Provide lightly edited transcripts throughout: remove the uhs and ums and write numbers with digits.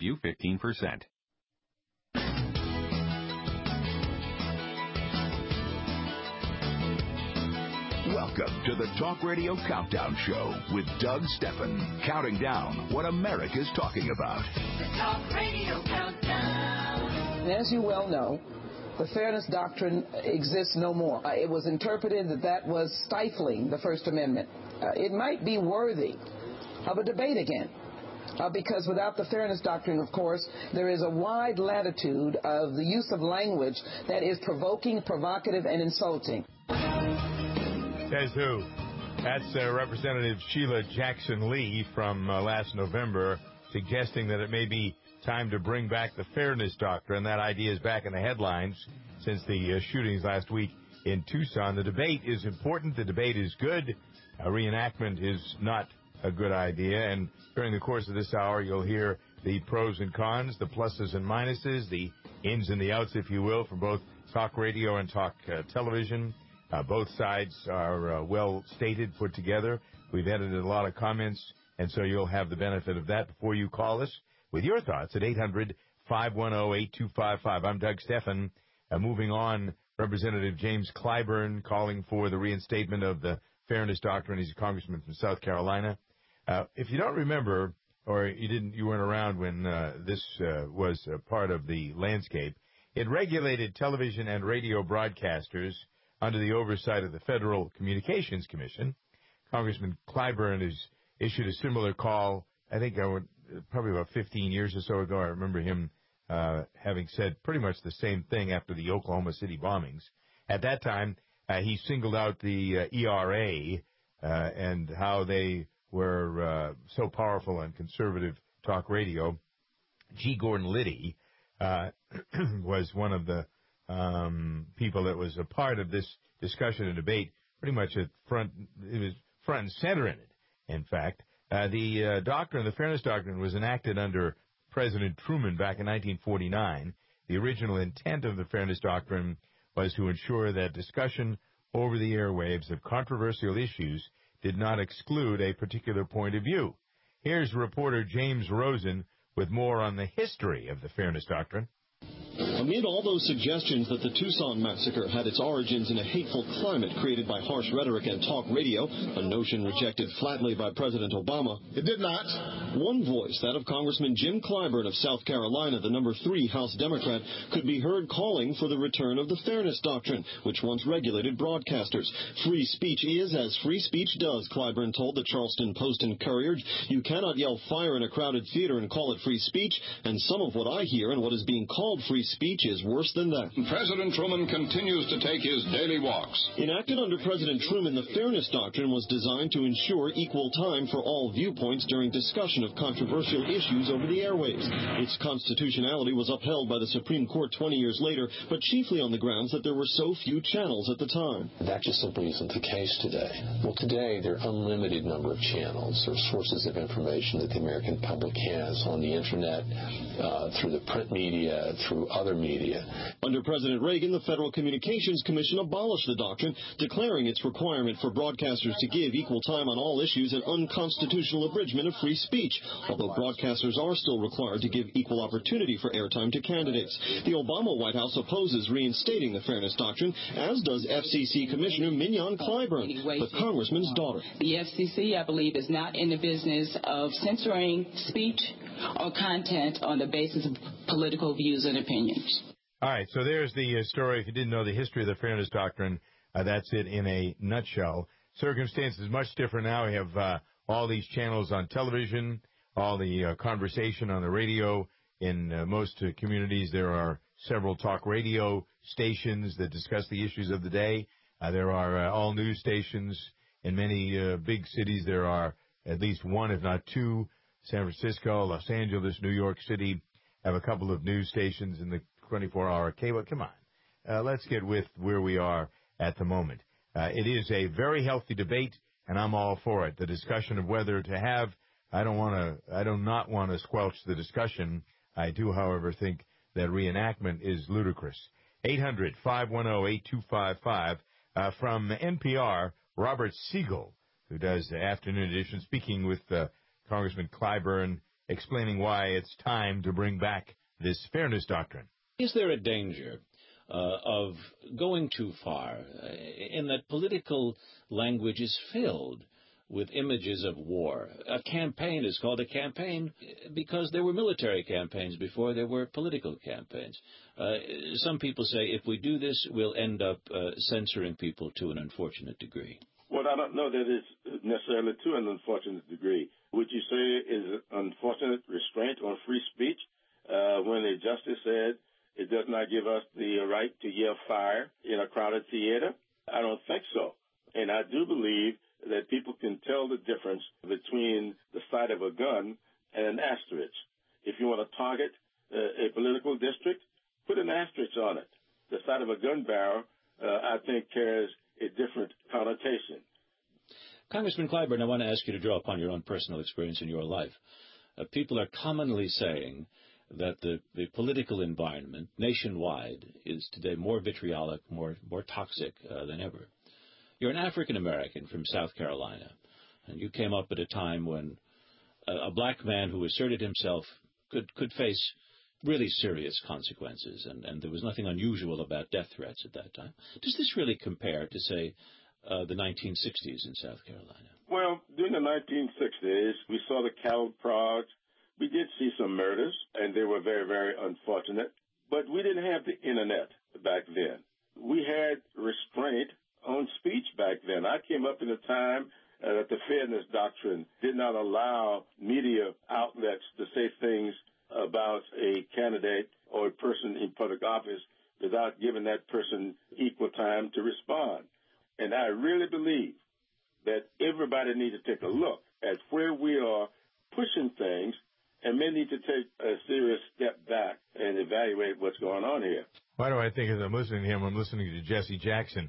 save you 15%. Welcome to the Talk Radio Countdown Show with Doug Stephan, counting down what America's talking about. The Talk Radio Countdown. As you well know, the Fairness Doctrine exists no more. It was interpreted that was stifling the First Amendment. It might be worthy of a debate again. Because without the Fairness Doctrine, of course, there is a wide latitude of the use of language that is provoking, provocative, and insulting. Says who? That's Representative Sheila Jackson Lee from last November, suggesting that it may be time to bring back the Fairness Doctrine. That idea is back in the headlines since the shootings last week in Tucson. The debate is important. The debate is good. A reenactment is not a good idea. And during the course of this hour, you'll hear the pros and cons, the pluses and minuses, the ins and the outs, if you will, from both talk radio and talk television. Both sides are well stated, put together. We've edited a lot of comments, and so you'll have the benefit of that before you call us with your thoughts at 800-510-8255. I'm Doug Stephan. Moving on, Representative James Clyburn calling for the reinstatement of the Fairness Doctrine. He's a congressman from South Carolina. If you don't remember, or you weren't around when this was a part of the landscape, it regulated television and radio broadcasters under the oversight of the Federal Communications Commission. Congressman Clyburn has issued a similar call, I think probably about 15 years or so ago. I remember him having said pretty much the same thing after the Oklahoma City bombings. At that time, he singled out the ERA and how they were so powerful on conservative talk radio. G. Gordon Liddy was one of the people that was a part of this discussion and debate, pretty much it was front and center in it. In fact, the Fairness Doctrine was enacted under President Truman back in 1949. The original intent of the Fairness Doctrine was to ensure that discussion over the airwaves of controversial issues did not exclude a particular point of view. Here's reporter James Rosen with more on the history of the Fairness Doctrine. Amid all those suggestions that the Tucson massacre had its origins in a hateful climate created by harsh rhetoric and talk radio, a notion rejected flatly by President Obama, it did not. One voice, that of Congressman Jim Clyburn of South Carolina, the number 3 House Democrat, could be heard calling for the return of the Fairness Doctrine, which once regulated broadcasters. Free speech is as free speech does, Clyburn told the Charleston Post and Courier. You cannot yell fire in a crowded theater and call it free speech, and some of what I hear and what is being called free speech is worse than that. President Truman continues to take his daily walks. Enacted under President Truman, the Fairness Doctrine was designed to ensure equal time for all viewpoints during discussion of controversial issues over the airwaves. Its constitutionality was upheld by the Supreme Court 20 years later, but chiefly on the grounds that there were so few channels at the time. That just simply isn't the case today. Well, today there are unlimited number of channels or sources of information that the American public has on the Internet, through the print media, through other media. Under President Reagan, the Federal Communications Commission abolished the doctrine, declaring its requirement for broadcasters to give equal time on all issues an unconstitutional abridgment of free speech, although broadcasters are still required to give equal opportunity for airtime to candidates. The Obama White House opposes reinstating the Fairness Doctrine, as does FCC Commissioner Mignon Clyburn, the Congressman's daughter. The FCC, I believe, is not in the business of censoring speech or content on the basis of political views and opinions. All right, so there's the story. If you didn't know the history of the Fairness Doctrine, that's it in a nutshell. Circumstances much different now. We have all these channels on television, all the conversation on the radio. In most communities, there are several talk radio stations that discuss the issues of the day. There are all news stations. In many big cities, there are at least one, if not two. San Francisco, Los Angeles, New York City have a couple of news stations in the 24-hour cable. Come on. Let's get with where we are at the moment. It is a very healthy debate, and I'm all for it. The discussion of whether to have, I do not want to squelch the discussion. I do, however, think that reenactment is ludicrous. 800-510-8255. From NPR, Robert Siegel, who does the afternoon edition, speaking with Congressman Clyburn, explaining why it's time to bring back this fairness doctrine. Is there a danger of going too far in that political language is filled with images of war? A campaign is called a campaign because there were military campaigns before there were political campaigns. Some people say if we do this, we'll end up censoring people to an unfortunate degree. Well, I don't know that it's necessarily to an unfortunate degree. Would you say is an unfortunate restraint on free speech when a justice said it does not give us the right to yell fire in a crowded theater? I don't think so. And I do believe that people can tell the difference between the sight of a gun and an asterisk. If you want to target a political district, put an asterisk on it. The sight of a gun barrel, I think, carries a different connotation. Congressman Clyburn, I want to ask you to draw upon your own personal experience in your life. People are commonly saying that the political environment nationwide is today more vitriolic, more toxic than ever. You're an African-American from South Carolina, and you came up at a time when a black man who asserted himself could face really serious consequences, and there was nothing unusual about death threats at that time. Does this really compare to, say, the 1960s in South Carolina? Well, during the 1960s, we saw the cattle prods. We did see some murders, and they were very, very unfortunate. But we didn't have the Internet back then. We had restraint on speech back then. I came up in a time that the fairness doctrine did not allow media outlets to say things about a candidate or a person in public office without giving that person equal time to respond. And I really believe that everybody needs to take a look at where we are pushing things and may need to take a serious step back and evaluate what's going on here. Why do I think as I'm listening to him, I'm listening to Jesse Jackson.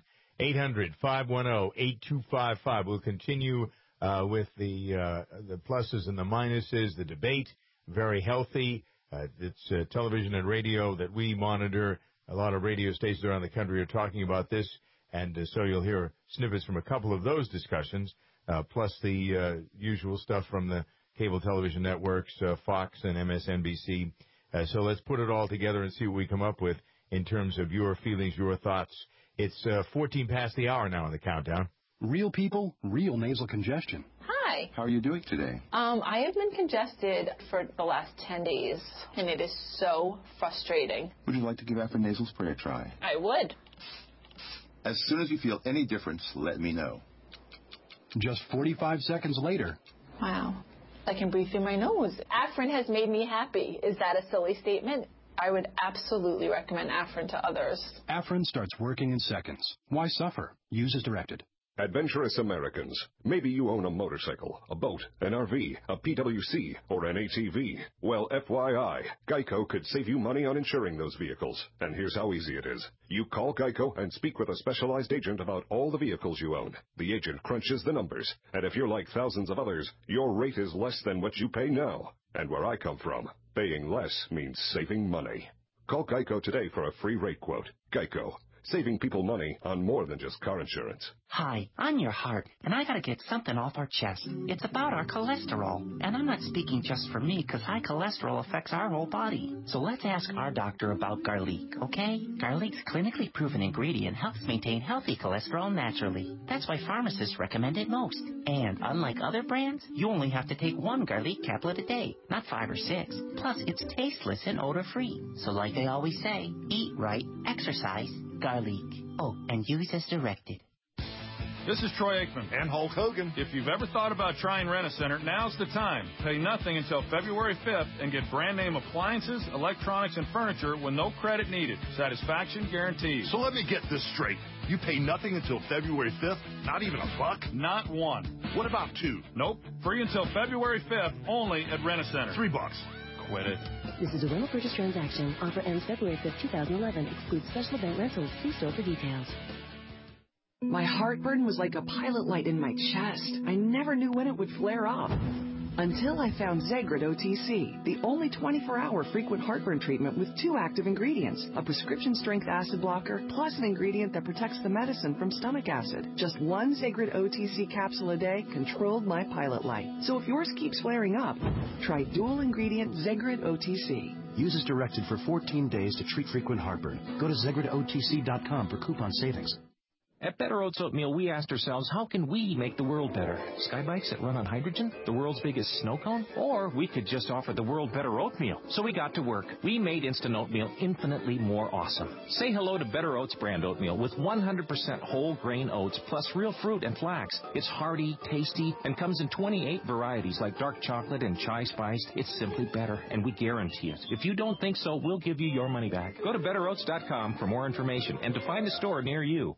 800-510-8255. We'll continue with the pluses and the minuses, the debate. Very healthy. It's television and radio that we monitor. A lot of radio stations around the country are talking about this, and so you'll hear snippets from a couple of those discussions, plus the usual stuff from the cable television networks, Fox and MSNBC. So let's put it all together and see what we come up with in terms of your feelings, your thoughts. It's 14 past the hour now on the countdown. Real people, real nasal congestion. Hi. How are you doing today? I have been congested for the last 10 days, and it is so frustrating. Would you like to give Afrin nasal spray a try? I would. As soon as you feel any difference, let me know. Just 45 seconds later. Wow. I can breathe through my nose. Afrin has made me happy. Is that a silly statement? I would absolutely recommend Afrin to others. Afrin starts working in seconds. Why suffer? Use as directed. Adventurous Americans. Maybe you own a motorcycle, a boat, an RV, a PWC, or an ATV. Well, FYI, Geico could save you money on insuring those vehicles. And here's how easy it is. You call Geico and speak with a specialized agent about all the vehicles you own. The agent crunches the numbers. And if you're like thousands of others, your rate is less than what you pay now. And where I come from, paying less means saving money. Call Geico today for a free rate quote. Geico. Saving people money on more than just car insurance. Hi, I'm your heart, and I gotta get something off our chest. It's about our cholesterol. And I'm not speaking just for me, because high cholesterol affects our whole body. So let's ask our doctor about garlic, okay? Garlic's clinically proven ingredient helps maintain healthy cholesterol naturally. That's why pharmacists recommend it most. And unlike other brands, you only have to take one garlic caplet a day, not 5 or 6. Plus, it's tasteless and odor-free. So like they always say, eat right, exercise, garlic. Oh, and use as directed. This is Troy Aikman. And Hulk Hogan. If you've ever thought about trying Rent-A-Center, now's the time. Pay nothing until February 5th and get brand name appliances, electronics, and furniture with no credit needed. Satisfaction guaranteed. So let me get this straight. You pay nothing until February 5th? Not even $1? Not one. What about 2? Nope. Free until February 5th only at Rent-A-Center. $3. Quit it. This is a rental purchase transaction. Offer ends February 5th, 2011. Excludes special event rentals. See store for details. My heartburn was like a pilot light in my chest. I never knew when it would flare up. Until I found Zegrid OTC, the only 24-hour frequent heartburn treatment with 2 active ingredients, a prescription-strength acid blocker, plus an ingredient that protects the medicine from stomach acid. Just 1 Zegrid OTC capsule a day controlled my pilot light. So if yours keeps flaring up, try dual-ingredient Zegrid OTC. Use as directed for 14 days to treat frequent heartburn. Go to ZegridOTC.com for coupon savings. At Better Oats Oatmeal, we asked ourselves, how can we make the world better? Skybikes that run on hydrogen? The world's biggest snow cone? Or we could just offer the world better oatmeal. So we got to work. We made instant oatmeal infinitely more awesome. Say hello to Better Oats brand oatmeal with 100% whole grain oats plus real fruit and flax. It's hearty, tasty, and comes in 28 varieties like dark chocolate and chai spiced. It's simply better, and we guarantee it. If you don't think so, we'll give you your money back. Go to betteroats.com for more information and to find a store near you.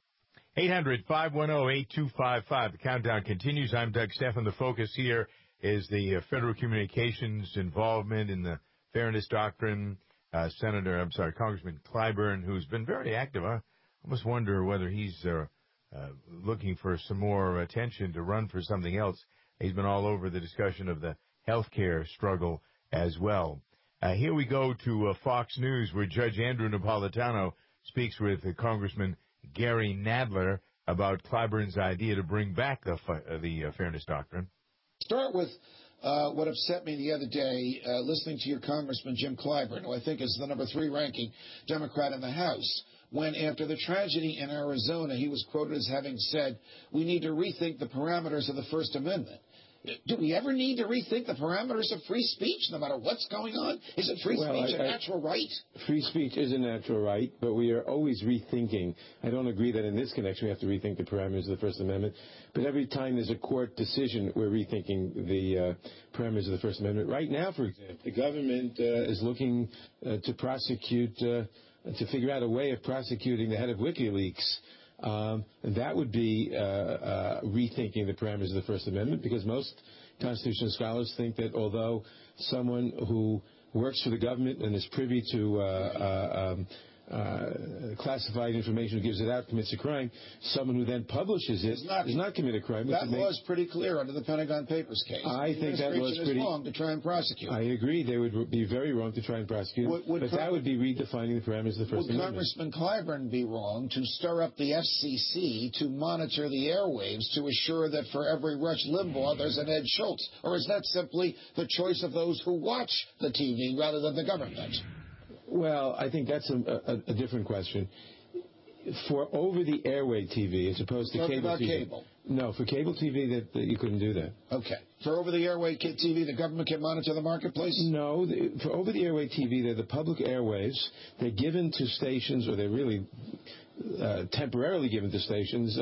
800-510-8255. The countdown continues. I'm Doug Stephan. The focus here is the Federal Communications involvement in the Fairness Doctrine. Congressman Clyburn, who's been very active. I almost wonder whether he's looking for some more attention to run for something else. He's been all over the discussion of the health care struggle as well. Here we go to Fox News, where Judge Andrew Napolitano speaks with Congressman Gary Nadler about Clyburn's idea to bring back the Fairness Doctrine. Start with what upset me the other day, listening to your Congressman Jim Clyburn, who I think is the number 3 ranking Democrat in the House, when after the tragedy in Arizona, he was quoted as having said, we need to rethink the parameters of the First Amendment. Do we ever need to rethink the parameters of free speech, no matter what's going on? Is it free speech a natural right? Free speech is a natural right, but we are always rethinking. I don't agree that in this connection we have to rethink the parameters of the First Amendment, but every time there's a court decision, we're rethinking the parameters of the First Amendment. Right now, for example, the government is looking to prosecute, to figure out a way of prosecuting the head of WikiLeaks. That would be rethinking the parameters of the First Amendment, because most constitutional scholars think that although someone who works for the government and is privy to classified information, who gives it out, commits a crime, someone who then publishes it does not commit a crime. That law is pretty clear under the Pentagon Papers case. I think that law is pretty wrong to try and prosecute. I agree. They would be very wrong to try and prosecute. But that would be redefining the parameters of the First Amendment. Would Congressman Clyburn be wrong to stir up the FCC to monitor the airwaves to assure that for every Rush Limbaugh there's an Ed Schultz? Or is that simply the choice of those who watch the TV rather than the government? Well, I think that's a different question. For over-the-airway TV, as opposed to cable TV. Cable. No, for cable TV, that you couldn't do that. Okay. For over-the-airway TV, the government can monitor the marketplace? No, for over-the-airway TV, they're the public airwaves. They're given to stations, or they're really temporarily given to stations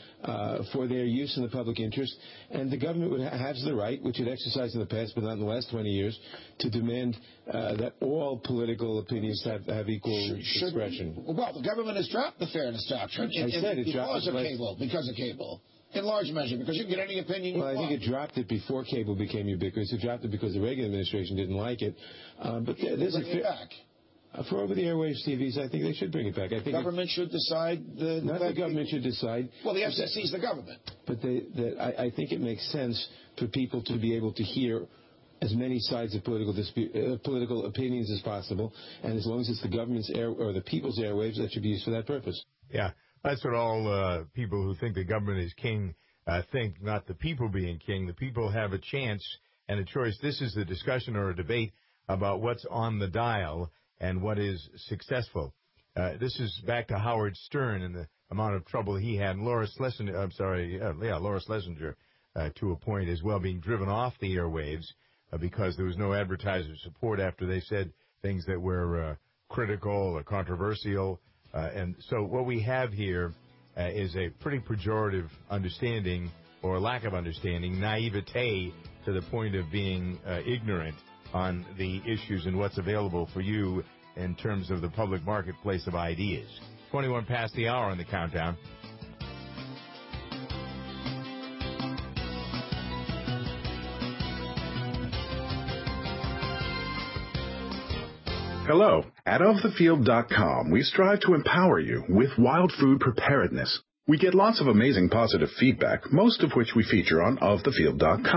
for their use in the public interest, and the government has the right, which it exercised in the past but not in the last 20 years, to demand that all political opinions have equal expression. Well, the government has dropped the Fairness Doctrine because of cable. In large measure, because you can get any opinion you want. Well, I think it dropped it before cable became ubiquitous. It dropped it because the Reagan administration didn't like it. But there's bring it back. For over-the-airwaves TVs, I think they should bring it back. I think government should decide. Not the government should decide. Well, the FCC is the government. But I think it makes sense for people to be able to hear as many sides of political opinions as possible, and as long as it's the government's or the people's airwaves, that should be used for that purpose. Yeah, that's what all people who think the government is king think, not the people being king. The people have a chance and a choice. This is a discussion or a debate about what's on the dial and what is successful. This is back to Howard Stern and the amount of trouble he had. Laura Schlesinger, to a point as well, being driven off the airwaves because there was no advertiser support after they said things that were critical or controversial. And so what we have here is a pretty pejorative understanding or lack of understanding, naivete to the point of being ignorant on the issues and what's available for you in terms of the public marketplace of ideas. 21 past the hour on the countdown. Hello. At OfTheField.com, we strive to empower you with wild food preparedness. We get lots of amazing positive feedback, most of which we feature on OfTheField.com.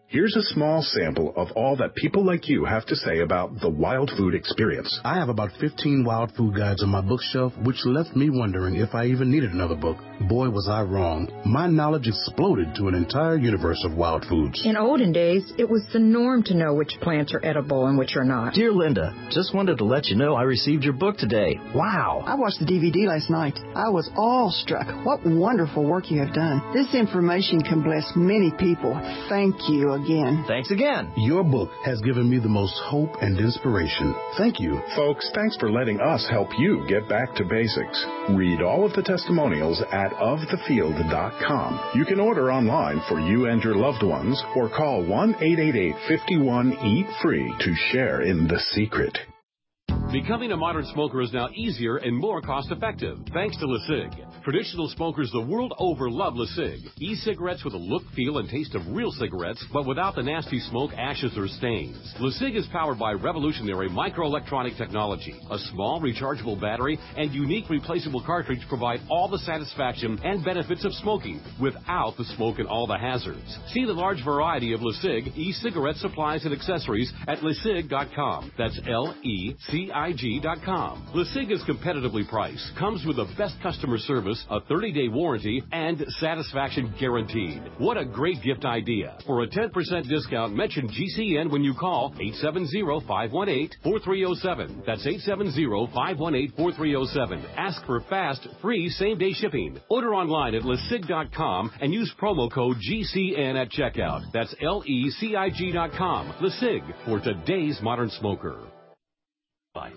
Here's a small sample of all that people like you have to say about the wild food experience. I have about 15 wild food guides on my bookshelf, which left me wondering if I even needed another book. Boy, was I wrong. My knowledge exploded to an entire universe of wild foods. In olden days, it was the norm to know which plants are edible and which are not. Dear Linda, just wanted to let you know I received your book today. Wow. I watched the DVD last night. I was awestruck. What wonderful work you have done. This information can bless many people. Thank you again. Thanks again. Your book has given me the most hope and inspiration. Thank you. Folks, thanks for letting us help you get back to basics. Read all of the testimonials at ofthefield.com. You can order online for you and your loved ones or call 1-888-51-EAT-FREE to share in the secret. Becoming a modern smoker is now easier and more cost-effective, thanks to LeSig. Traditional smokers the world over love LeSig. E-cigarettes with a look, feel, and taste of real cigarettes, but without the nasty smoke, ashes, or stains. LeSig is powered by revolutionary microelectronic technology. A small rechargeable battery and unique replaceable cartridge provide all the satisfaction and benefits of smoking, without the smoke and all the hazards. See the large variety of LeSig e-cigarette supplies and accessories at LeSig.com. That's LECIG.com. LeSig is competitively priced, comes with the best customer service, a 30-day warranty, and satisfaction guaranteed. What a great gift idea. For a 10% discount, mention GCN when you call 870-518-4307. That's 870-518-4307. Ask for fast, free, same-day shipping. Order online at LeSig.com and use promo code GCN at checkout. That's LECIG.com. LeSig, for today's modern smoker. Bye.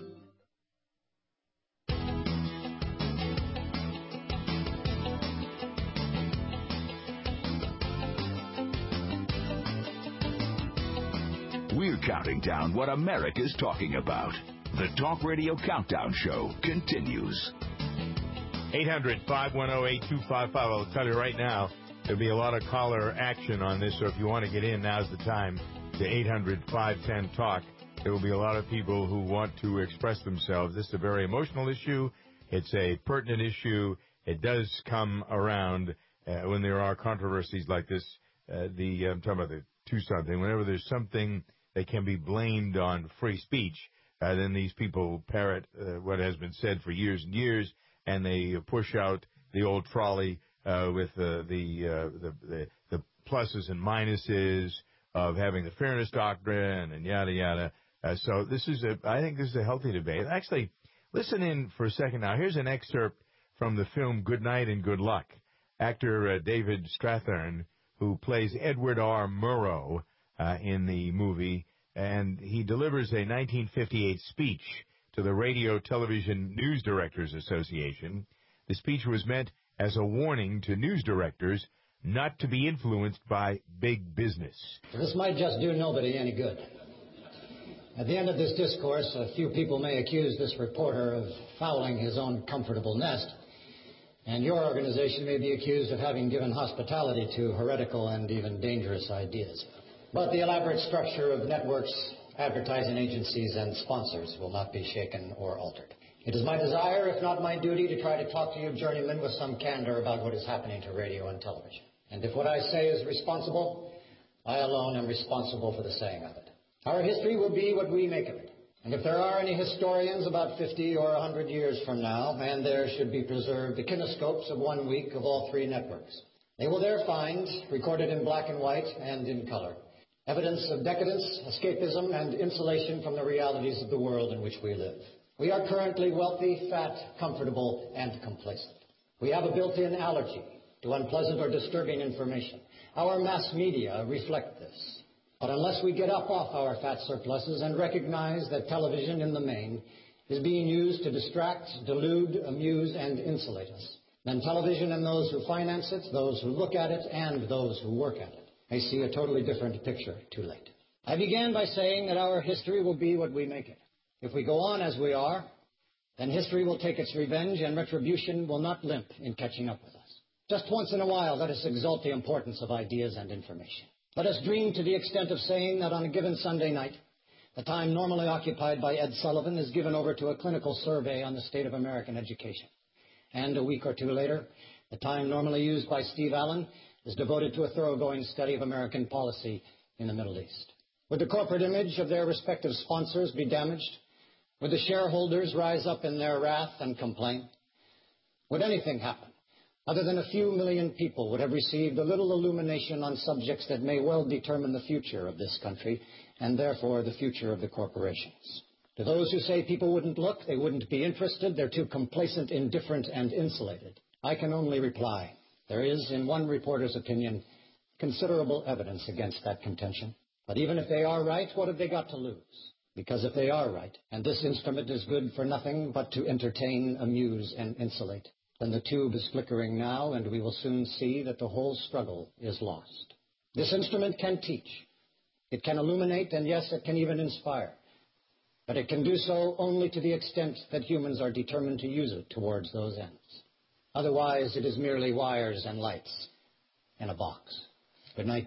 We're counting down what America's talking about. The Talk Radio Countdown Show continues. 800-510-8255. I'll tell you right now, there'll be a lot of caller action on this, so if you want to get in, now's the time to 800-510-TALK. There will be a lot of people who want to express themselves. This is a very emotional issue. It's a pertinent issue. It does come around when there are controversies like this. I'm talking about the Tucson thing. Whenever there's something that can be blamed on free speech, then these people parrot what has been said for years and years, and they push out the old trolley with the pluses and minuses of having the fairness doctrine and yada yada. So I think this is a healthy debate. Actually, listen in for a second now. Here's an excerpt from the film Good Night and Good Luck. Actor David Strathairn, who plays Edward R. Murrow in the movie, and he delivers a 1958 speech to the Radio Television News Directors Association. The speech was meant as a warning to news directors not to be influenced by big business. This might just do nobody any good. At the end of this discourse, a few people may accuse this reporter of fouling his own comfortable nest, and your organization may be accused of having given hospitality to heretical and even dangerous ideas. But the elaborate structure of networks, advertising agencies, and sponsors will not be shaken or altered. It is my desire, if not my duty, to try to talk to you journeymen with some candor about what is happening to radio and television. And if what I say is responsible, I alone am responsible for the saying of it. Our history will be what we make of it. And if there are any historians about 50 or 100 years from now, and there should be preserved the kinescopes of 1 week of all three networks, they will there find, recorded in black and white and in color, evidence of decadence, escapism, and insulation from the realities of the world in which we live. We are currently wealthy, fat, comfortable, and complacent. We have a built-in allergy to unpleasant or disturbing information. Our mass media reflect this. But unless we get up off our fat surpluses and recognize that television in the main is being used to distract, delude, amuse, and insulate us, then television and those who finance it, those who look at it, and those who work at it may see a totally different picture too late. I began by saying that our history will be what we make it. If we go on as we are, then history will take its revenge and retribution will not limp in catching up with us. Just once in a while, let us exalt the importance of ideas and information. Let us dream to the extent of saying that on a given Sunday night, the time normally occupied by Ed Sullivan is given over to a clinical survey on the state of American education. And a week or two later, the time normally used by Steve Allen is devoted to a thoroughgoing study of American policy in the Middle East? Would the corporate image of their respective sponsors be damaged? Would the shareholders rise up in their wrath and complain? Would anything happen other than a few million people would have received a little illumination on subjects that may well determine the future of this country and therefore the future of the corporations? To those who say people wouldn't look, they wouldn't be interested, they're too complacent, indifferent, and insulated, I can only reply, there is, in one reporter's opinion, considerable evidence against that contention. But even if they are right, what have they got to lose? Because if they are right, and this instrument is good for nothing but to entertain, amuse, and insulate, then the tube is flickering now, and we will soon see that the whole struggle is lost. This instrument can teach. It can illuminate, and yes, it can even inspire. But it can do so only to the extent that humans are determined to use it towards those ends. Otherwise, it is merely wires and lights in a box. Good night,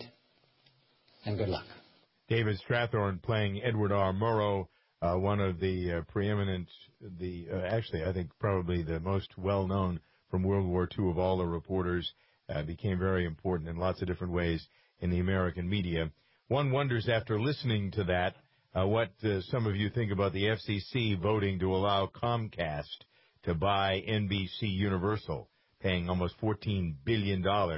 and good luck. David Strathairn playing Edward R. Murrow, one of the preeminent, actually I think probably the most well-known from World War II of all the reporters, became very important in lots of different ways in the American media. One wonders after listening to that what some of you think about the FCC voting to allow Comcast to buy NBC Universal, paying almost $14 billion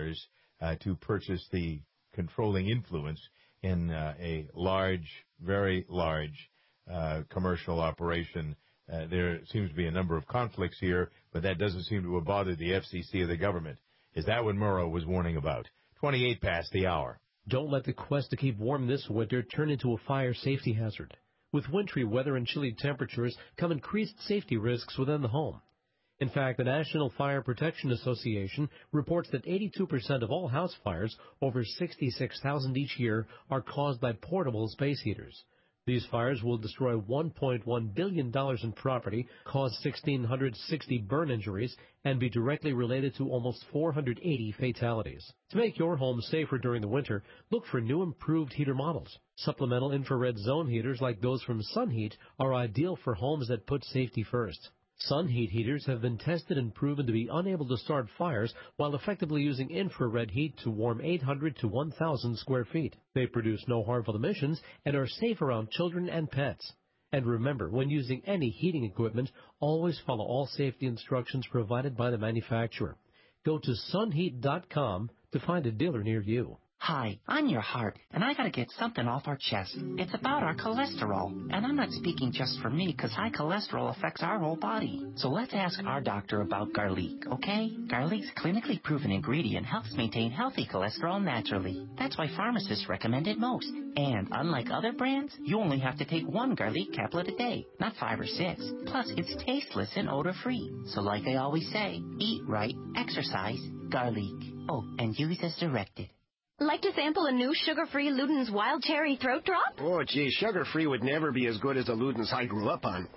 to purchase the controlling influence in a large, very large commercial operation. There seems to be a number of conflicts here, but that doesn't seem to have bothered the FCC or the government. Is that what Murrow was warning about? 28 past the hour. Don't let the quest to keep warm this winter turn into a fire safety hazard. With wintry weather and chilly temperatures come increased safety risks within the home. In fact, the National Fire Protection Association reports that 82% of all house fires, over 66,000 each year, are caused by portable space heaters. These fires will destroy $1.1 billion in property, cause 1,660 burn injuries, and be directly related to almost 480 fatalities. To make your home safer during the winter, look for new improved heater models. Supplemental infrared zone heaters like those from SunHeat are ideal for homes that put safety first. SunHeat heaters have been tested and proven to be unable to start fires while effectively using infrared heat to warm 800 to 1,000 square feet. They produce no harmful emissions and are safe around children and pets. And remember, when using any heating equipment, always follow all safety instructions provided by the manufacturer. Go to sunheat.com to find a dealer near you. Hi, I'm your heart, and I gotta get something off our chest. It's about our cholesterol, and I'm not speaking just for me, because high cholesterol affects our whole body. So let's ask our doctor about garlic, okay? Garlic's clinically proven ingredient helps maintain healthy cholesterol naturally. That's why pharmacists recommend it most. And unlike other brands, you only have to take one garlic caplet a day, not 5 or 6. Plus, it's tasteless and odor-free. So like I always say, eat right, exercise, garlic. Oh, and use as directed. Like to sample a new sugar-free Luden's Wild Cherry Throat Drop? Oh, gee, sugar-free would never be as good as the Luden's I grew up on.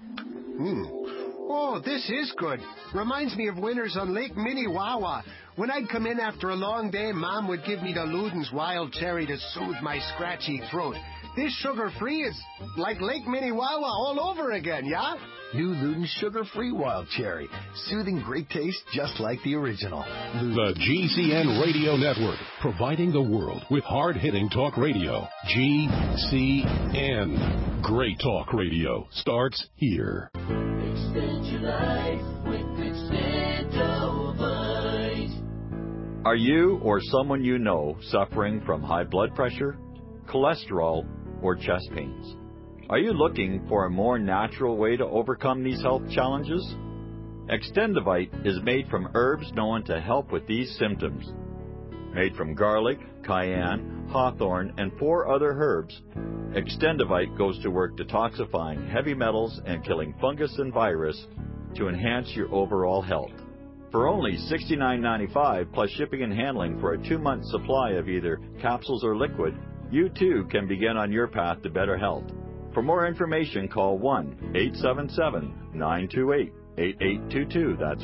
Oh, this is good. Reminds me of winters on Lake Minnewawa. When I'd come in after a long day, Mom would give me the Luden's Wild Cherry to soothe my scratchy throat. This sugar-free is like Lake Minnewawa all over again, yeah? New Luden's Sugar-Free Wild Cherry. Soothing great taste just like the original. The GCN Radio Network, providing the world with hard-hitting talk radio. GCN. Great talk radio starts here. Extend your life with Extendovite. Are you or someone you know suffering from high blood pressure, cholesterol, or chest pains? Are you looking for a more natural way to overcome these health challenges? Extendovite is made from herbs known to help with these symptoms. Made from garlic, cayenne, hawthorn, and 4 other herbs, Extendovite goes to work detoxifying heavy metals and killing fungus and virus to enhance your overall health. For only $69.95 plus shipping and handling for a 2-month supply of either capsules or liquid, you too can begin on your path to better health. For more information, call 1-877-928-8822. That's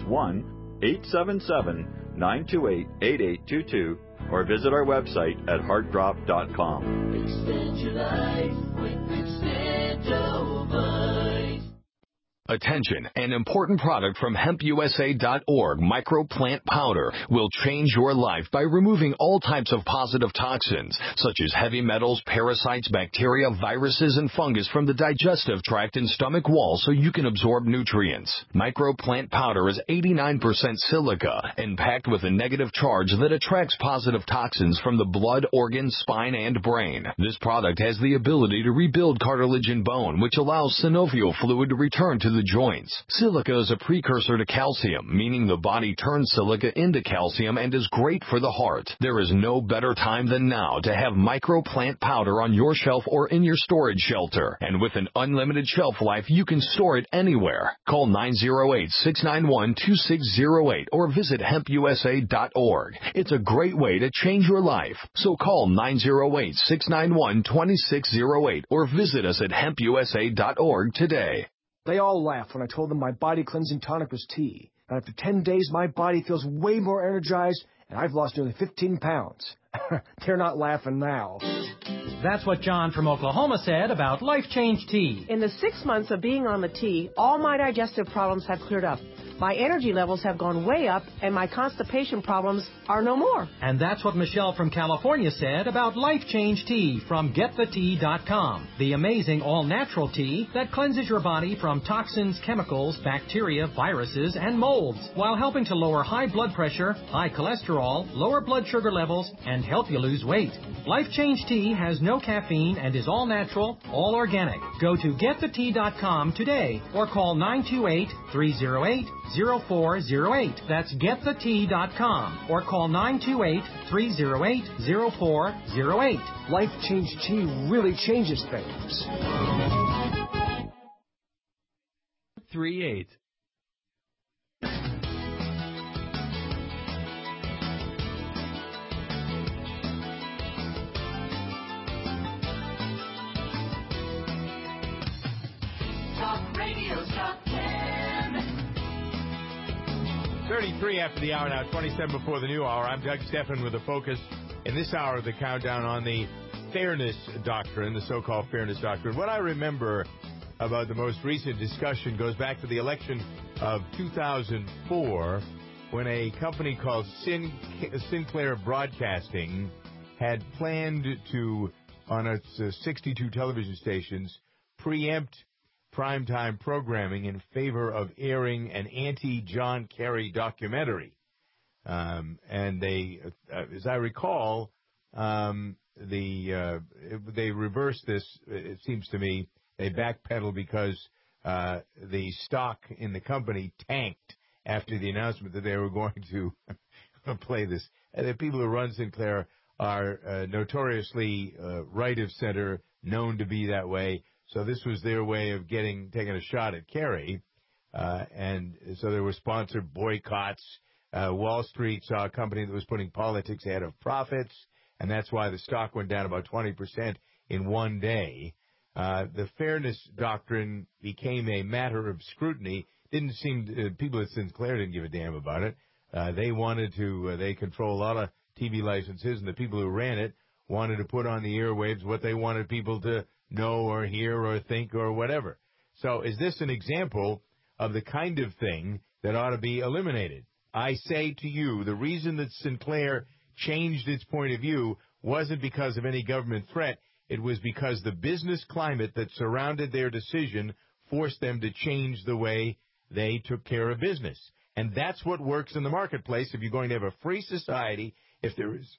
1-877-928-8822. Or visit our website at heartdrop.com. Extend your life with Extendovite. Attention, an important product from hempusa.org, microplant powder, will change your life by removing all types of positive toxins, such as heavy metals, parasites, bacteria, viruses, and fungus from the digestive tract and stomach wall so you can absorb nutrients. Microplant powder is 89% silica and packed with a negative charge that attracts positive toxins from the blood, organs, spine, and brain. This product has the ability to rebuild cartilage and bone, which allows synovial fluid to return to the joints. Silica is a precursor to calcium, meaning the body turns silica into calcium and is great for the heart. There is no better time than now to have microplant powder on your shelf or in your storage shelter. And with an unlimited shelf life, you can store it anywhere. Call 908-691-2608 or visit hempusa.org. It's a great way to change your life. So call 908-691-2608 or visit us at hempusa.org today. They all laughed when I told them my body cleansing tonic was tea. And after 10 days, my body feels way more energized, and I've lost nearly 15 pounds. They're not laughing now. That's what John from Oklahoma said about Life Change Tea. In the 6 months of being on the tea, all my digestive problems have cleared up. My energy levels have gone way up, and my constipation problems are no more. And that's what Michelle from California said about Life Change Tea from GetTheTea.com. The amazing all-natural tea that cleanses your body from toxins, chemicals, bacteria, viruses, and molds, while helping to lower high blood pressure, high cholesterol, lower blood sugar levels, and help you lose weight. Life Change Tea has no caffeine and is all natural, all organic. Go to GetTheTea.com today or call 928-308-0408. That's GetTheTea.com or call 928-308-0408. Life Change Tea really changes things. 38. Talk Radio's Top 10. 33 after the hour now, 27 before the new hour. I'm Doug Stephan with a focus in this hour of the countdown on the fairness doctrine, the so-called fairness doctrine. What I remember about the most recent discussion goes back to the election of 2004 when a company called Sinclair Broadcasting had planned to, on its 62 television stations, preempt primetime programming in favor of airing an anti-John Kerry documentary. And they, as I recall, they reversed this, it seems to me. They backpedaled because the stock in the company tanked after the announcement that they were going to play this. And the people who run Sinclair are notoriously right of center, known to be that way. So this was their way of taking a shot at Kerry. And so there were sponsored boycotts. Wall Street saw a company that was putting politics ahead of profits, and that's why the stock went down about 20% in one day. The fairness doctrine became a matter of scrutiny. Didn't seem people at Sinclair didn't give a damn about it. They wanted to. They control a lot of TV licenses, and the people who ran it wanted to put on the airwaves what they wanted people to know or hear or think or whatever. So is this an example of the kind of thing that ought to be eliminated? I say to you, the reason that Sinclair changed its point of view wasn't because of any government threat. It was because the business climate that surrounded their decision forced them to change the way they took care of business. And that's what works in the marketplace. If you're going to have a free society, if there is,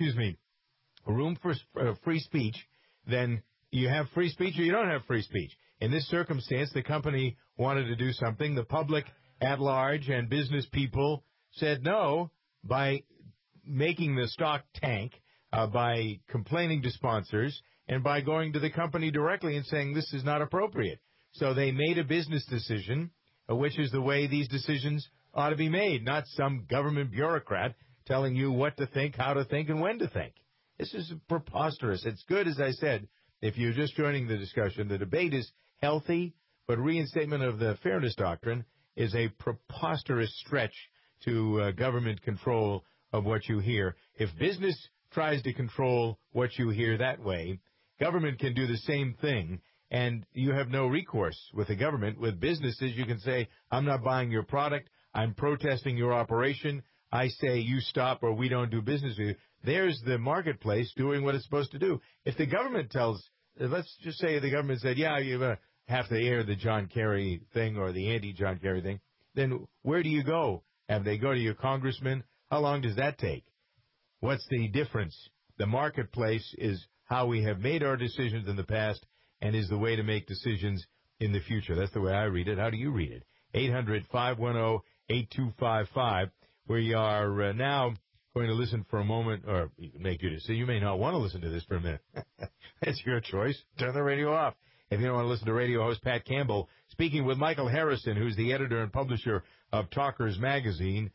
room for free speech, then you have free speech or you don't have free speech. In this circumstance, the company wanted to do something. The public at large and business people said no by making the stock tank, by complaining to sponsors, and by going to the company directly and saying this is not appropriate. So they made a business decision, which is the way these decisions ought to be made, not some government bureaucrat telling you what to think, how to think, and when to think. This is preposterous. It's good, as I said, if you're just joining the discussion, the debate is healthy, but reinstatement of the fairness doctrine is a preposterous stretch to government control of what you hear. If business tries to control what you hear that way, government can do the same thing and you have no recourse with the government. With businesses, you can say, I'm not buying your product. I'm protesting your operation. I say you stop or we don't do business with you. There's the marketplace doing what it's supposed to do. If the government tells, let's just say the government said, yeah, you have to air the John Kerry thing or the anti-John Kerry thing, then where do you go? Have they go to your congressman? How long does that take? What's the difference? The marketplace is how we have made our decisions in the past and is the way to make decisions in the future. That's the way I read it. How do you read it? 800-510-8255. We are now going to listen for a moment, or make your decision. You may not want to listen to this for a minute. That's your choice. Turn the radio off. If you don't want to listen to radio host Pat Campbell speaking with Michael Harrison, who's the editor and publisher of Talkers Magazine.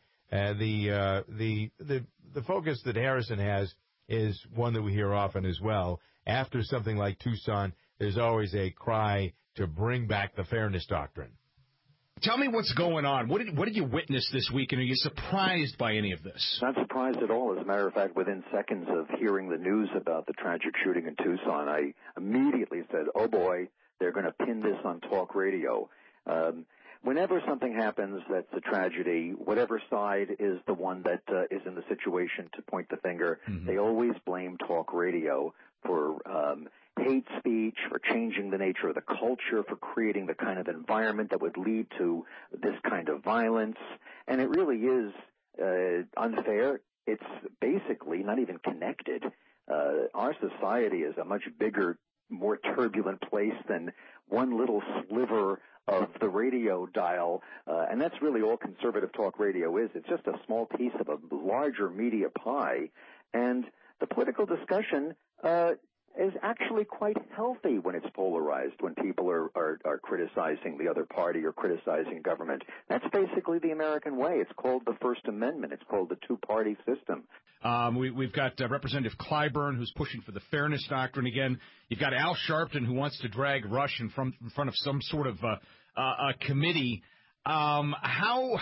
The focus that Harrison has is one that we hear often as well. After something like Tucson, there's always a cry to bring back the fairness doctrine. Tell me what's going on. What did you witness this week, and are you surprised by any of this? Not surprised at all. As a matter of fact, within seconds of hearing the news about the tragic shooting in Tucson, I immediately said, oh boy, they're going to pin this on talk radio. Whenever something happens that's a tragedy, whatever side is the one that is in the situation to point the finger, they always blame talk radio for hate speech, for changing the nature of the culture, for creating the kind of environment that would lead to this kind of violence. And it really is unfair. It's basically not even connected. Our society is a much bigger, more turbulent place than one little sliver of the radio dial, and that's really all conservative talk radio is. It's just a small piece of a larger media pie, and the political discussion is actually quite healthy when it's polarized, when people are criticizing the other party or criticizing government. That's basically the American way. It's called the First Amendment. It's called the two-party system. We've got Representative Clyburn, who's pushing for the fairness doctrine again. You've got Al Sharpton, who wants to drag Rush in front of some sort of a committee. How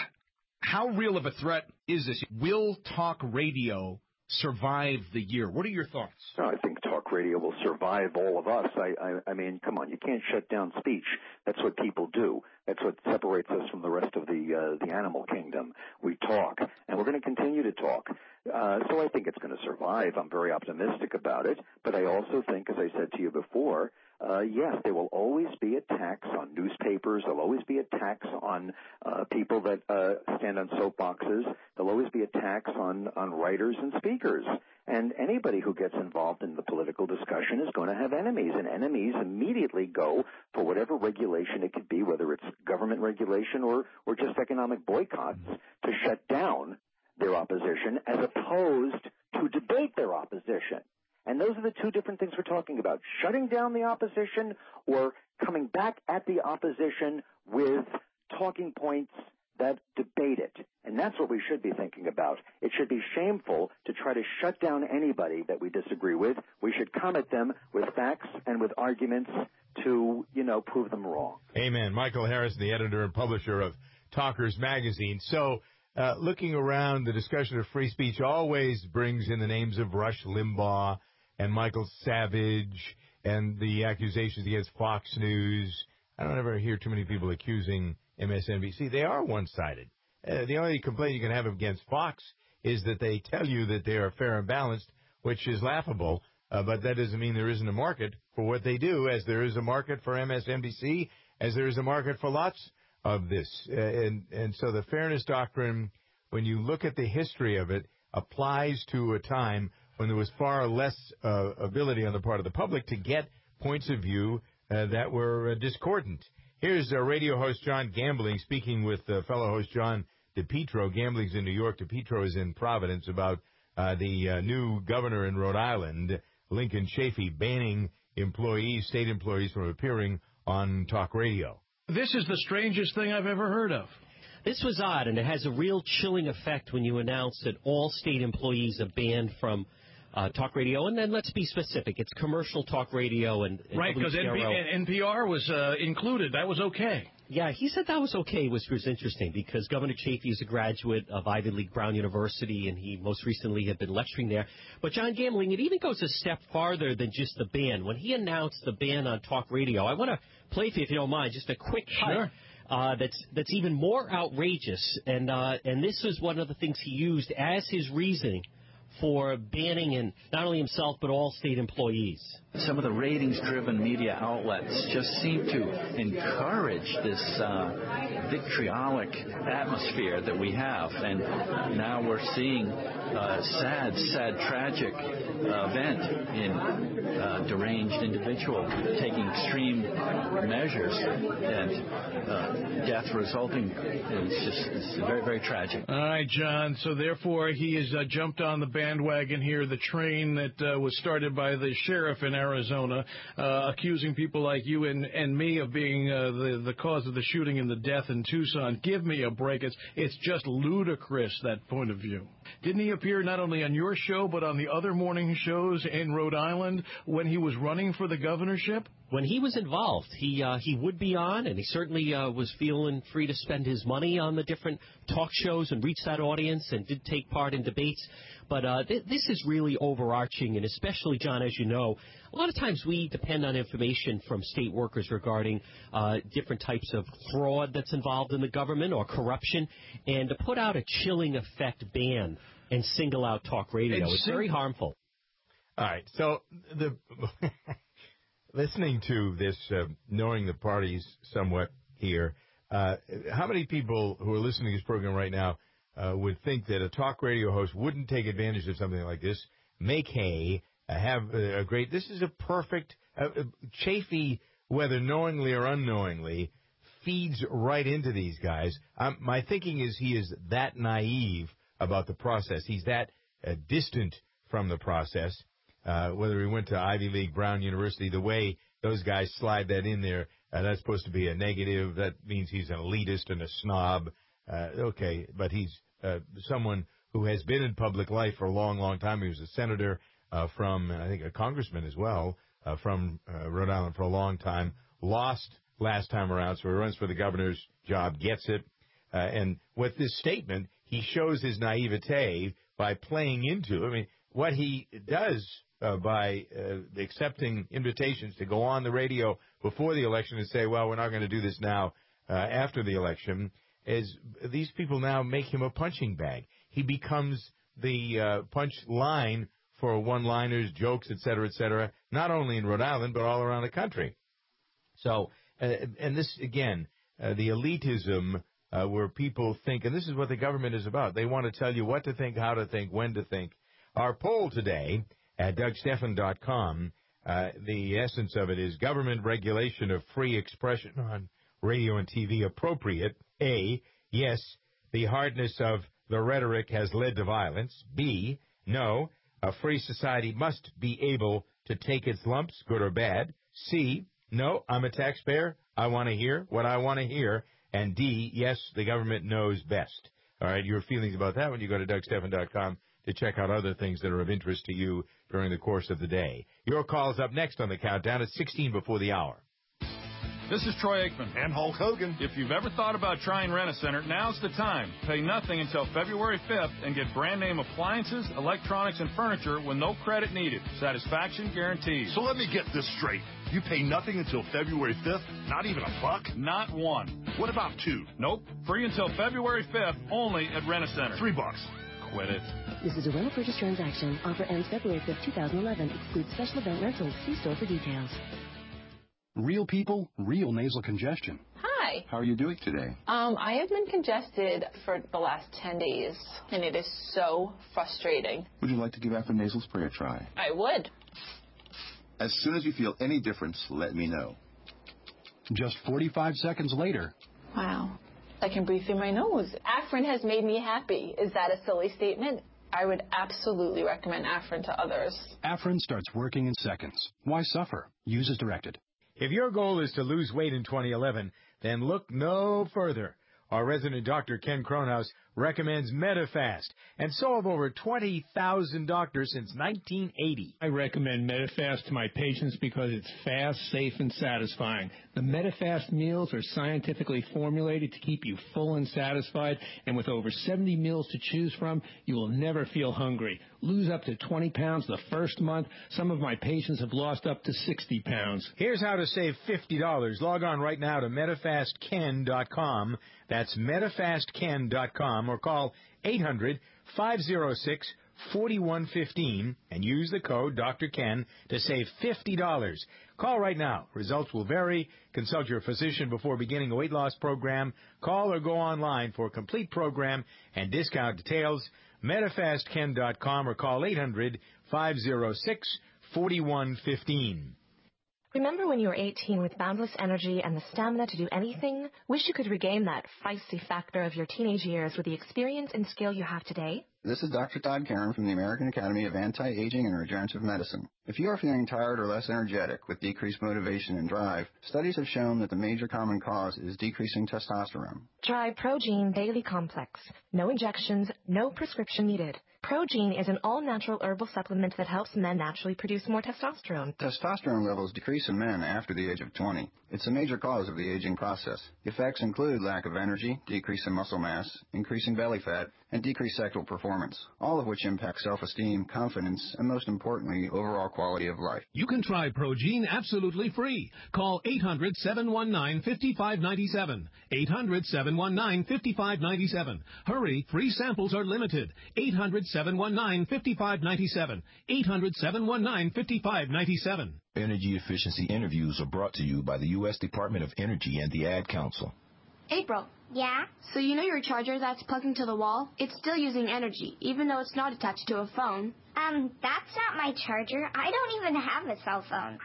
real of a threat is this? Will talk radio survive the year? What are your thoughts? No, I think talk radio will survive all of us. I mean, come on, you can't shut down speech. That's what people do. That's what separates us from the rest of the animal kingdom. We talk, and we're going to continue to talk. So I think it's going to survive. I'm very optimistic about it. But I also think, as I said to you before, yes, there will always be attacks on newspapers. There'll always be attacks on people that stand on soapboxes. There'll always be attacks on writers and speakers. And anybody who gets involved in the political discussion is going to have enemies, and enemies immediately go for whatever regulation it could be, whether it's government regulation or just economic boycotts, to shut down their opposition as opposed to debate their opposition. And those are the two different things we're talking about, shutting down the opposition or coming back at the opposition with talking points that debate it. And that's what we should be thinking about. It should be shameful to try to shut down anybody that we disagree with. We should come at them with facts and with arguments to, prove them wrong. Amen. Michael Harris, the editor and publisher of Talkers Magazine. So, looking around, the discussion of free speech always brings in the names of Rush Limbaugh and Michael Savage and the accusations against Fox News. I don't ever hear too many people accusing MSNBC. They are one-sided. The only complaint you can have against Fox is that they tell you that they are fair and balanced, which is laughable, but that doesn't mean there isn't a market for what they do, as there is a market for MSNBC, as there is a market for lots of this. And so the fairness doctrine, when you look at the history of it, applies to a time when there was far less ability on the part of the public to get points of view that were discordant. Here's radio host John Gambling speaking with fellow host John DePietro. Gambling's in New York. DePietro is in Providence about the new governor in Rhode Island, Lincoln Chafee, banning state employees from appearing on talk radio. This is the strangest thing I've ever heard of. This was odd, and it has a real chilling effect when you announce that all state employees are banned from talk radio. And then let's be specific. It's commercial talk radio. And right, because NPR was included. That was okay. Yeah, he said that was okay, which was interesting because Governor Chafee is a graduate of Ivy League Brown University, and he most recently had been lecturing there. But John Gambling, it even goes a step farther than just the ban. When he announced the ban on talk radio, I want to play for you, if you don't mind, just a quick cut. Sure. That's even more outrageous, and this is one of the things he used as his reasoning for banning and not only himself but all state employees. Some of the ratings-driven media outlets just seem to encourage this vitriolic atmosphere that we have, and now we're seeing a sad, tragic event in a deranged individual taking extreme measures and death resulting. It's very, very tragic. All right, John. So therefore, he has jumped on the bandwagon here, the train that was started by the sheriff in Arizona, accusing people like you and me of being the cause of the shooting and the death in Tucson. Give me a break. It's just ludicrous, that point of view. Didn't he appear not only on your show but on the other morning shows in Rhode Island when he was running for the governorship? When he was involved, he would be on, and he certainly was feeling free to spend his money on the different talk shows and reach that audience and did take part in debates. But this is really overarching, and especially, John, as you know, a lot of times we depend on information from state workers regarding different types of fraud that's involved in the government or corruption, and to put out a chilling effect ban and single out talk radio is very harmful. All right, so listening to this, knowing the parties somewhat here, how many people who are listening to this program right now would think that a talk radio host wouldn't take advantage of something like this, make hay, have a great... This is a perfect... Chafee, whether knowingly or unknowingly, feeds right into these guys. My thinking is he is that naive about the process. He's that distant from the process. Whether he went to Ivy League, Brown University, the way those guys slide that in there, that's supposed to be a negative. That means he's an elitist and a snob. Okay, but he's someone who has been in public life for a long, long time. He was a senator from, I think, a congressman as well, from Rhode Island for a long time. Lost last time around, so he runs for the governor's job, gets it. And with this statement, he shows his naivete by playing into, I mean, what he does by accepting invitations to go on the radio before the election and say, well, we're not going to do this now after the election, is these people now make him a punching bag. He becomes the punch line for one-liners, jokes, et cetera, not only in Rhode Island, but all around the country. So, and this, again, the elitism where people think, and this is what the government is about. They want to tell you what to think, how to think, when to think. Our poll today at DougStephan.com, the essence of it is government regulation of free expression on radio and TV appropriate. A, yes, the hardness of the rhetoric has led to violence. B, no, a free society must be able to take its lumps, good or bad. C, no, I'm a taxpayer. I want to hear what I want to hear. And D, yes, the government knows best. All right, your feelings about that when you go to DougStephan.com to check out other things that are of interest to you during the course of the day. Your call is up next on the countdown at 16 before the hour. This is Troy Aikman. And Hulk Hogan. If you've ever thought about trying Rent-A-Center, now's the time. Pay nothing until February 5th and get brand name appliances, electronics, and furniture with no credit needed. Satisfaction guaranteed. So let me get this straight. You pay nothing until February 5th? Not even $1? Not one. What about 2? Nope. Free until February 5th only at Rent-A-Center. $3. Quit it. This is a rental purchase transaction. Offer ends February 5th, 2011. Excludes special event rentals. See store for details. Real people, real nasal congestion. Hi. How are you doing today? I have been congested for the last 10 days, and it is so frustrating. Would you like to give Afrin nasal spray a try? I would. As soon as you feel any difference, let me know. Just 45 seconds later. Wow. I can breathe through my nose. Afrin has made me happy. Is that a silly statement? I would absolutely recommend Afrin to others. Afrin starts working in seconds. Why suffer? Use as directed. If your goal is to lose weight in 2011, then look no further. our resident doctor, Ken Kronhaus, recommends Medifast, and so have over 20,000 doctors since 1980. I recommend Medifast to my patients because it's fast, safe, and satisfying. The Medifast meals are scientifically formulated to keep you full and satisfied, and with over 70 meals to choose from, you will never feel hungry. Lose up to 20 pounds the first month. Some of my patients have lost up to 60 pounds. Here's how to save $50. Log on right now to MedifastKen.com. That's MedifastKen.com, or call 800-506-4115 and use the code Dr. Ken to save $50. Call right now. Results will vary. Consult your physician before beginning a weight loss program. Call or go online for a complete program and discount details. MedifastKen.com, or call 800-506-4115. Remember when you were 18 with boundless energy and the stamina to do anything? Wish you could regain that feisty factor of your teenage years with the experience and skill you have today? This is Dr. Todd Karen from the American Academy of Anti-Aging and Regenerative Medicine. If you are feeling tired or less energetic with decreased motivation and drive, studies have shown that the major common cause is decreasing testosterone. Try Progene Daily Complex. No injections, no prescription needed. Progene is an all-natural herbal supplement that helps men naturally produce more testosterone. Testosterone levels decrease in men after the age of 20. It's a major cause of the aging process. The effects include lack of energy, decrease in muscle mass, increasing belly fat, and decreased sexual performance, all of which impact self-esteem, confidence, and most importantly, overall quality of life. You can try Progene absolutely free. Call 800-719-5597. 800-719-5597. Hurry, free samples are limited. 800-719-5597. 800-719-5597. Energy efficiency interviews are brought to you by the U.S. Department of Energy and the Ad Council. April. Yeah? So you know your charger that's plugged into the wall? It's still using energy, even though it's not attached to a phone. That's not my charger. I don't even have a cell phone.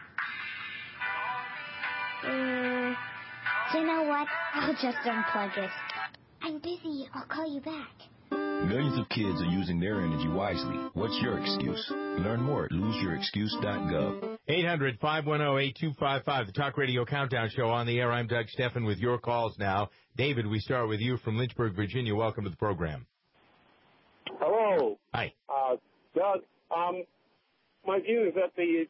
You know what? I'll just unplug it. I'm busy. I'll call you back. Millions of kids are using their energy wisely. What's your excuse? Learn more at loseyourexcuse.gov. 800-510-8255, the Talk Radio Countdown Show on the air. I'm Doug Steffen with your calls now. David, we start with you from Lynchburg, Virginia. Welcome to the program. Hello. Hi. Doug, my view is that the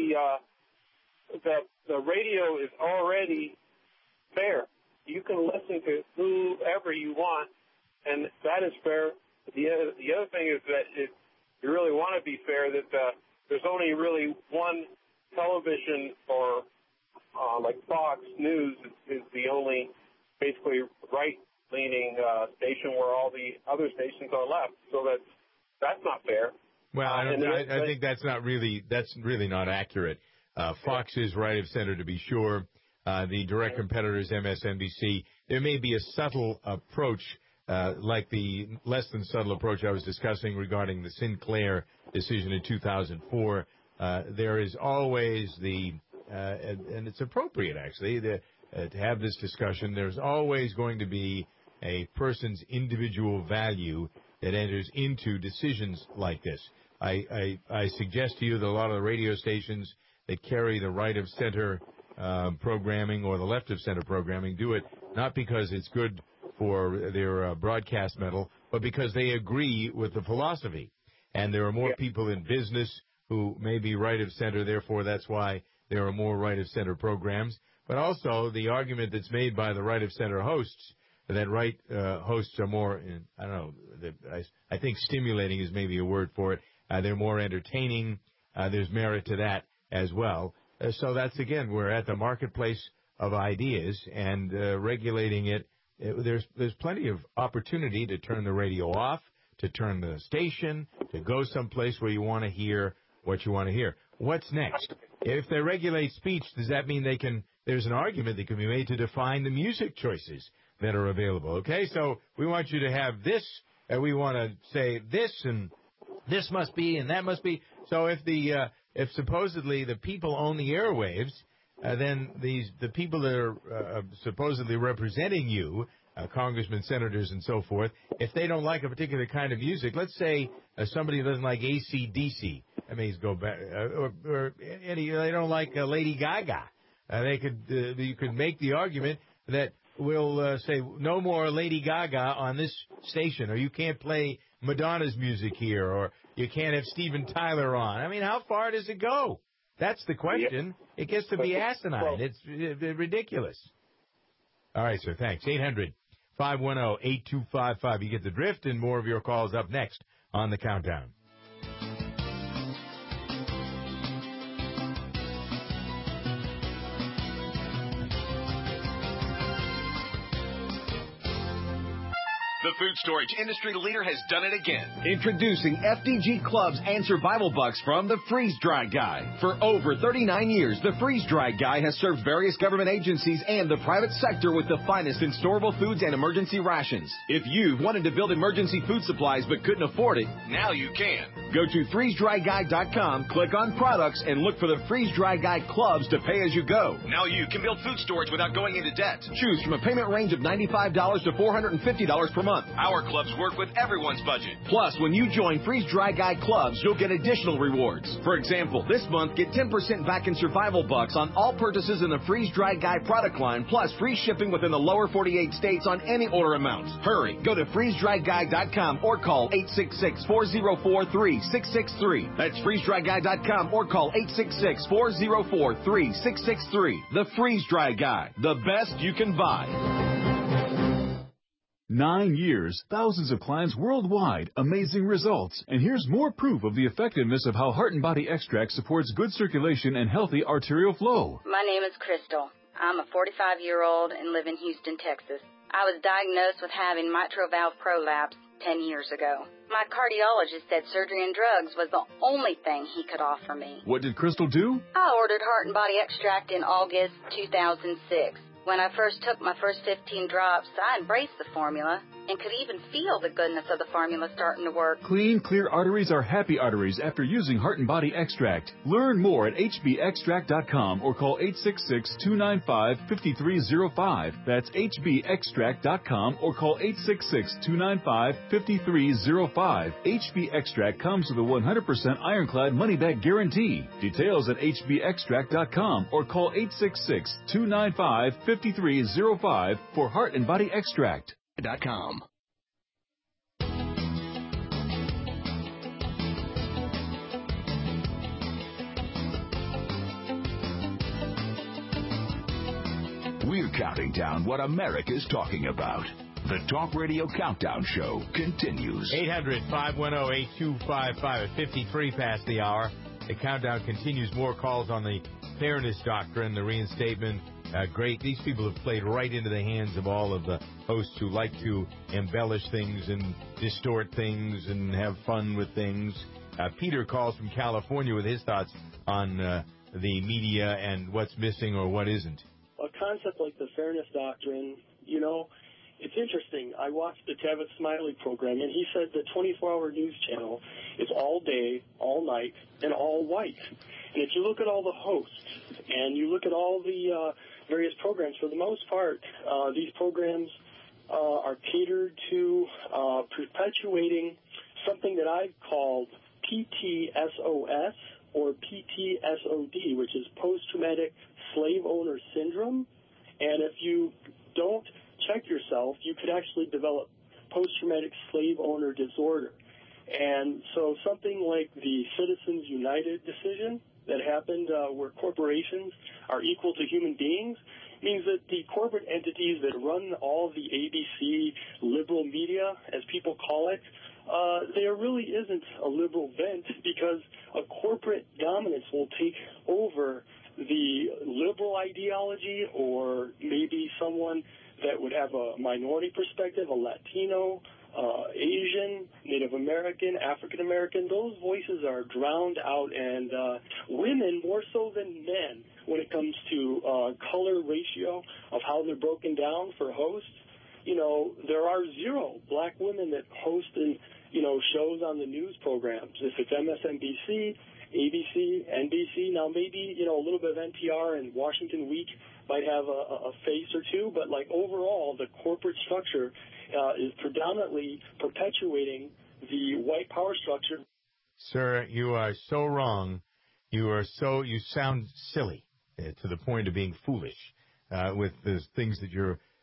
radio is already fair. You can listen to whoever you want, and that is fair. The other thing is that if you really want to be fair, that there's only really one television or like Fox News is the only basically right-leaning station where all the other stations are left. So that's not fair. Well, I think that's really not accurate. Fox is right of center to be sure. The direct competitors, MSNBC, there may be a subtle approach, like the less than subtle approach I was discussing regarding the Sinclair decision in 2004. There is always and it's appropriate actually, to have this discussion. There's always going to be a person's individual value that enters into decisions like this. I suggest to you that a lot of the radio stations that carry the right of center programming or the left of center programming do it not because it's good for their broadcast metal, but because they agree with the philosophy. And there are more people in business who may be right of center, therefore that's why there are more right of center programs. But also the argument that's made by the right of center hosts that right hosts are more, I don't know, I think stimulating is maybe a word for it. They're more entertaining. There's merit to that as well. So that's, again, we're at the marketplace of ideas, and regulating it, there's plenty of opportunity to turn the radio off, to turn the station, to go someplace where you want to hear what you want to hear. What's next? If they regulate speech, does that mean there's an argument that can be made to define the music choices that are available, okay? So we want you to have this, and we want to say this, and this must be, and that must be. So if supposedly the people own the airwaves, then the people that are supposedly representing you, congressmen, senators, and so forth, if they don't like a particular kind of music, let's say somebody doesn't like AC/DC, that means go back, or they don't like Lady Gaga, you could make the argument that will say, no more Lady Gaga on this station, or you can't play Madonna's music here, or you can't have Steven Tyler on. I mean, how far does it go? That's the question. It gets to be asinine. It's ridiculous. All right, sir, thanks. 800-510-8255. You get the drift, and more of your calls up next on the Countdown. The food storage industry leader has done it again. Introducing FDG Clubs and Survival Bucks from the Freeze Dry Guy. For over 39 years, the Freeze Dry Guy has served various government agencies and the private sector with the finest in storable foods and emergency rations. If you've wanted to build emergency food supplies but couldn't afford it, now you can. Go to freezedryguy.com, click on products, and look for the Freeze Dry Guy Clubs to pay as you go. Now you can build food storage without going into debt. Choose from a payment range of $95 to $450 per month. Our clubs work with everyone's budget. Plus, when you join Freeze Dry Guy Clubs, you'll get additional rewards. For example, this month, get 10% back in Survival Bucks on all purchases in the Freeze Dry Guy product line, plus free shipping within the lower 48 states on any order amount. Hurry, go to freezedryguy.com or call 866-404-3663. That's freezedryguy.com or call 866-404-3663. The Freeze Dry Guy, the best you can buy. 9 years, thousands of clients worldwide, amazing results. And here's more proof of the effectiveness of how Heart and Body Extract supports good circulation and healthy arterial flow. My name is Crystal. I'm a 45-year-old and live in Houston, Texas. I was diagnosed with having mitral valve prolapse 10 years ago. My cardiologist said surgery and drugs was the only thing he could offer me. What did Crystal do? I ordered Heart and Body Extract in August 2006. When I first took my first 15 drops, I embraced the formula and could even feel the goodness of the formula starting to work. Clean, clear arteries are happy arteries after using Heart and Body Extract. Learn more at hbextract.com or call 866-295-5305. That's hbextract.com or call 866-295-5305. HB Extract comes with a 100% ironclad money-back guarantee. Details at hbextract.com or call 866-295-5305 for Heart and Body Extract. .com. We're counting down what America's talking about. The Talk Radio Countdown Show continues. 800-510-8255 at 53 past the hour. The countdown continues. More calls on the fairness doctrine, the reinstatement. Great. These people have played right into the hands of all of the hosts who like to embellish things and distort things and have fun with things. Peter calls from California with his thoughts on the media and what's missing or what isn't. A concept like the fairness doctrine, you know, it's interesting. I watched the Tavis Smiley program, and he said the 24-hour news channel is all day, all night, and all white. And if you look at all the hosts and you look at all the various programs, for the most part, these programs are catered to perpetuating something that I've called PTSOS or PTSOD, which is post-traumatic slave owner syndrome. And if you don't check yourself, you could actually develop post-traumatic slave owner disorder. And so something like the Citizens United decision that happened where corporations are equal to human beings means that the corporate entities that run all the ABC liberal media, as people call it, there really isn't a liberal bent because a corporate dominance will take over the liberal ideology, or maybe someone that would have a minority perspective, a Latino, Asian, Native American, African American. Those voices are drowned out, and women more so than men when it comes to color ratio of how they're broken down for hosts. You know, there are 0 black women that host and, you know, shows on the news programs. If it's MSNBC, ABC, NBC, now maybe, you know, a little bit of NPR and Washington Week might have a face or two, but like overall, the corporate structure is predominantly perpetuating the white power structure. Sir, you are so wrong. You sound silly to the point of being foolish with the things that you're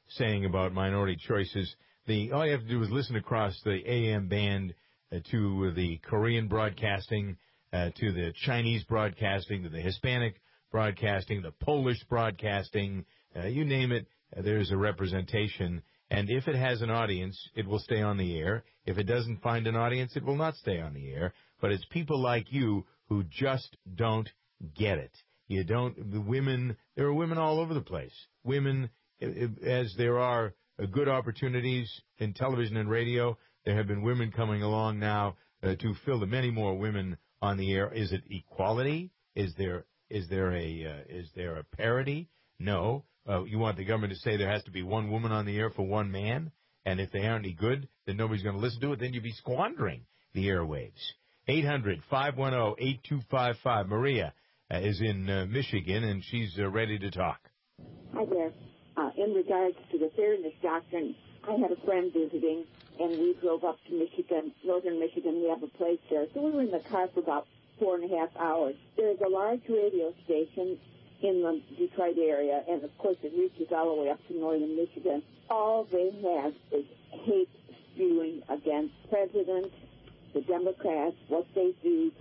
saying about minority choices. All you have to do is listen across the AM band to the Korean broadcasting, to the Chinese broadcasting, to the Hispanic broadcasting, the Polish broadcasting, you name it, there's a representation. And if it has an audience, it will stay on the air. If it doesn't find an audience, it will not stay on the air. But it's people like you who just don't get it. There are women all over the place. Women, as there are good opportunities in television and radio, there have been women coming along now to fill the many more women on the air. Is it equality? Is there a parity? No. You want the government to say there has to be one woman on the air for one man, and if they aren't any good, then nobody's going to listen to it. Then you'd be squandering the airwaves. 800-510-8255. Maria is in Michigan, and she's ready to talk. Hi there. In regards to the fairness doctrine, I had a friend visiting, and we drove up to Michigan, northern Michigan. We have a place there. So we were in the car for about 4.5 hours. There's a large radio station in the Detroit area, and of course it reaches all the way up to northern Michigan. All they have is hate spewing against President, the Democrats, what they do,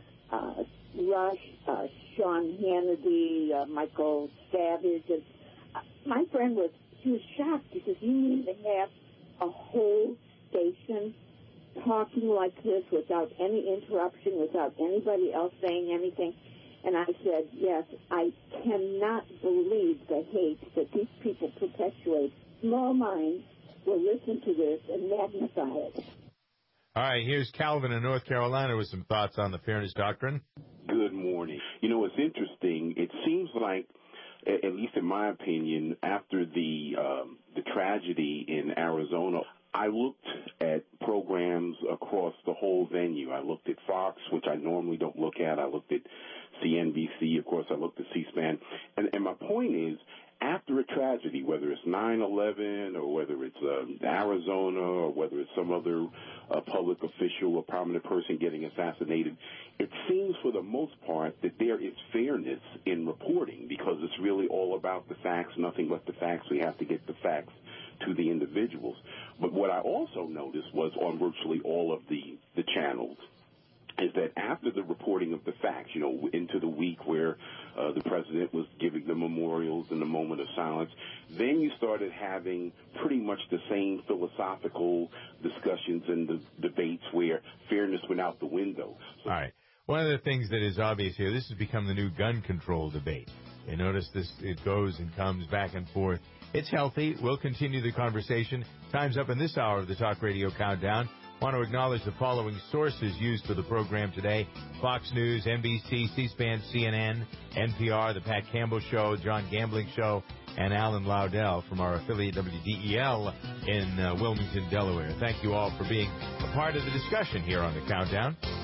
Rush, Sean Hannity, Michael Savage. And my friend was shocked. He says, you need to have a whole station talking like this without any interruption, without anybody else saying anything. And I said, yes, I cannot believe the hate that these people perpetuate. Small minds will listen to this and magnify it. All right, here's Calvin in North Carolina with some thoughts on the fairness doctrine. Good morning. You know, it's interesting. It seems like, at least in my opinion, after the tragedy in Arizona, I looked at programs across the whole venue. I looked at Fox, which I normally don't look at. I looked at CNBC. Of course, I looked at C-SPAN. And my point is, after a tragedy, whether it's 9/11 or whether it's Arizona or whether it's some other public official or prominent person getting assassinated, it seems for the most part that there is fairness in reporting because it's really all about the facts, nothing but the facts. We have to get the facts to the individuals. But what I also noticed was on virtually all of the channels is that after the reporting of the facts, you know, into the week where the president was giving the memorials and the moment of silence, then you started having pretty much the same philosophical discussions and the debates where fairness went out the window. All right. One of the things that is obvious here, this has become the new gun control debate. You notice this, it goes and comes back and forth. It's healthy. We'll continue the conversation. Time's up in this hour of the Talk Radio Countdown. Want to acknowledge the following sources used for the program today: Fox News, NBC, C-SPAN, CNN, NPR, The Pat Campbell Show, John Gambling Show, and Alan Loudell from our affiliate WDEL in Wilmington, Delaware. Thank you all for being a part of the discussion here on the Countdown.